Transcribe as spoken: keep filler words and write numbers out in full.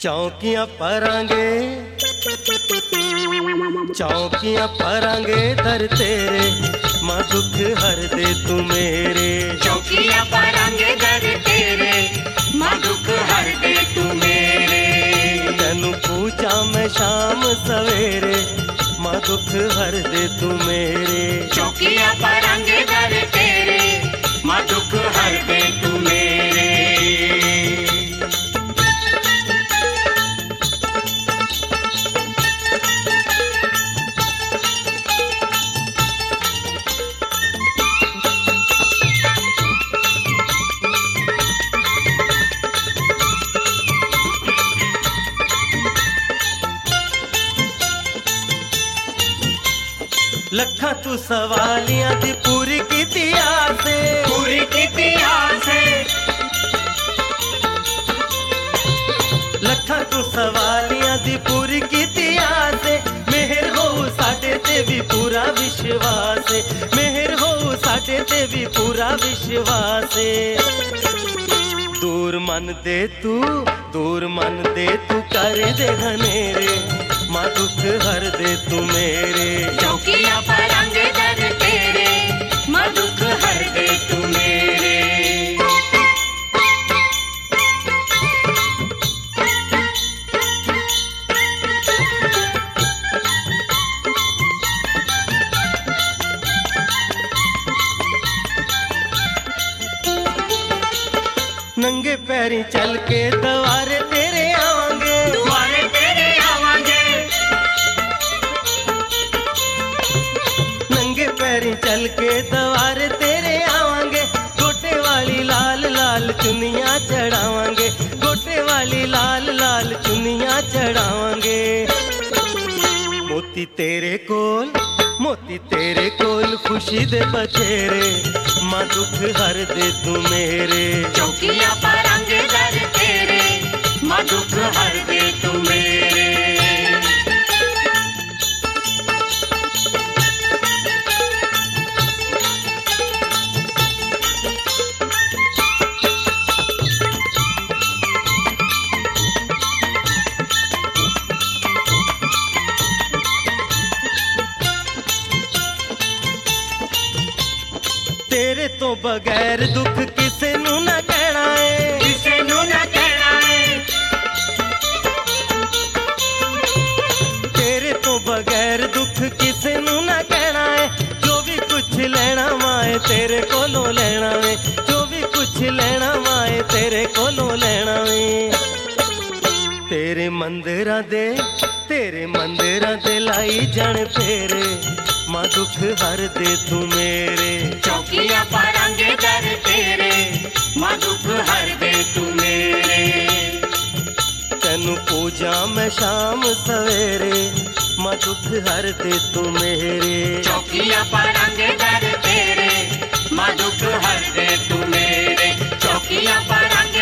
चौकियां परांगे चौकियां परांगे दर तेरे, मां दुख हर दे तू मेरे। चौकियां परांगे दर तेरे, मां दुख हर दे तू मेरे। तेनू पूजा मैं शाम सवेरे, मां दुख हर दे तू मेरे। चौकियां परांगे दर तेरे, मां दुख हर दे तू मेरे। लखा तू सवालियां दी पूरी कीती आसे, पूरी कीती आसे। लखा तू सवालियां दी पूरी कीती आसे। मेहर हो साडे ते भी पूरा विश्वास, मेहर हो साडे ते भी पूरा विश्वास। दूर मन दे तू दूर मन दे तू कर दे घनेरे, मां दुख हर दे तू मेरे। चौकियां परांगे दर तेरे, मां दुख हर दे तू मेरे। नंगे पैरी चल के द्वारे तेरे आवांगे, द्वारे तेरे आवांगे। नंगे पैरी चल के द्वारे तेरे आवांगे। गोटे वाली लाल लाल चुनियां चढ़ावांगे, गोटे वाली लाल लाल चुनियां चढ़ावांगे। मोती तेरे कोल मोती तेरे कोल खुशी दे बचेरे, मां दुख हर दे तू मेरे। चौकियां परांगे दर तेरे, मां दुख हर दे तू मेरे। तेरे तो बगैर दुख किसे नू ना कहना है, किसे नू ना कहना है। तेरे तो बगैर दुख किसे नू ना कहना है। जो भी कुछ लेना माए तेरे कोलों लेना वे, जो भी कुछ लेना माए तेरे कोलों लेना वे। तेरे मंदिरां दे तेरे मंदिरां दे लाई जान फेरे, मां दुख हर दे तू मेरे। चौकियां परांगे दर तेरे, मां दुख हर दे तू मेरे। तेनू पूजा मैं शाम सवेरे, मां दुख हर दे तू मेरे। चौकियां परांगे दर तेरे, मां दुख हर दे तू मेरे। चौकियां परांगे